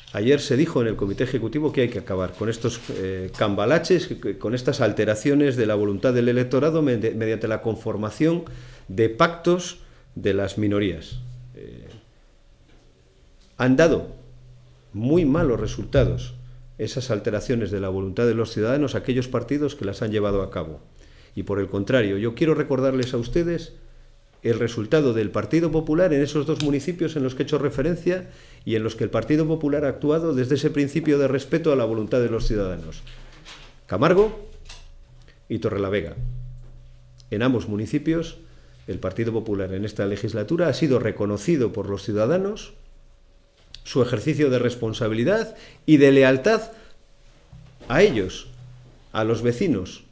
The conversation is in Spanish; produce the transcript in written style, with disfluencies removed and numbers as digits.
Ayer se dijo en el Comité Ejecutivo que hay que acabar con estos cambalaches, con estas alteraciones de la voluntad del electorado mediante la conformación de pactos de las minorías. Han dado muy malos resultados esas alteraciones de la voluntad de los ciudadanos a aquellos partidos que las han llevado a cabo. Y por el contrario, yo quiero recordarles a ustedes el resultado del Partido Popular en esos dos municipios en los que he hecho referencia y en los que el Partido Popular ha actuado desde ese principio de respeto a la voluntad de los ciudadanos. Camargo y Torrelavega. En ambos municipios, el Partido Popular en esta legislatura ha sido reconocido por los ciudadanos su ejercicio de responsabilidad y de lealtad a ellos, a los vecinos,